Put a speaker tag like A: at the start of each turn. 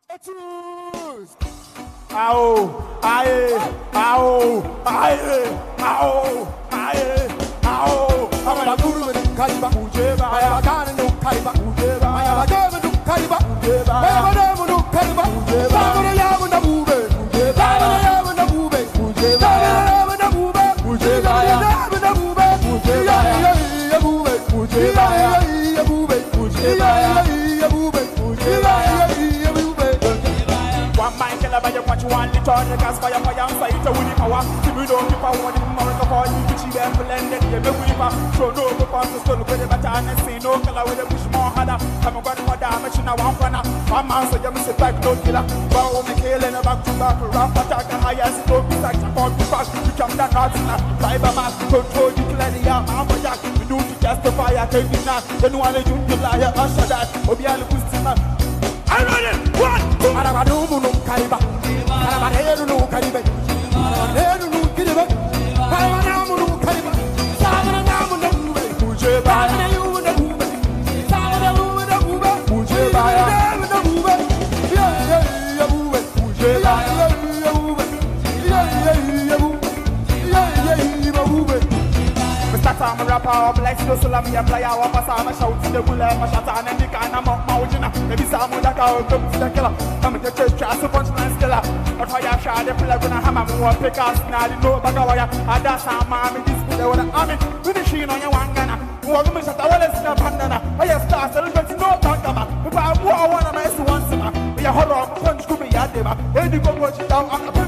A: Choose. Ao, aye, ao, aye, ao, aye, ao. Amara guru me kaiba ujeba, aya kana no kaiba ujeba, aya gama no kaiba ujeba, aya madamu no kaiba ujeba, amara yamu na bube ujeba, amara yamu na bube ujeba, amara yamu na bube ujeba, yamu na bube ujeba, ya bube ujeba, ya bube ujeba, ya bube ujeba, ya bube. One mind kill about you what you want, little the gas fire fire and fight with the power. If you don't keep on the more the call you which you have blended, you be weaver. So no go pass the stone with the baton and say no color with the bush more harder. I'm going for damage in a one corner. One man so you miss it back no killer. Bow me killing a back to back rap attack and high as it don't be like a pop to pass. You come down not in a cyber mask, control you kill any arm for jack. You do to justify a taking that. Then one you do liar usher that. Obial Bustima. I'm running! One! Arabadu no Kariba, Arabaheru no Kariba, Arabaheru no Kiriba, Arabanamu no Kariba, Savanamu no Ujeba, you the Uber, Savanamu the Uber, Ujeba, the Uber, I'm a rapper, like no salami, I play our pass, I'm a shout to the bull, I'm a shot and the kind of mountain. Maybe some of that I'll come to the killer. I'm a church trash, a punchline stiller. But why I shot the plug when I hammer more pickers, now you know Bagawaya. I dance some mammy, this with the army, with the sheen on your one gunner. Who are going to shut our lesson up under? I have started a little bit no talk about. If I want to mess once, we are horror, punch to be at them. When you go watch it down on the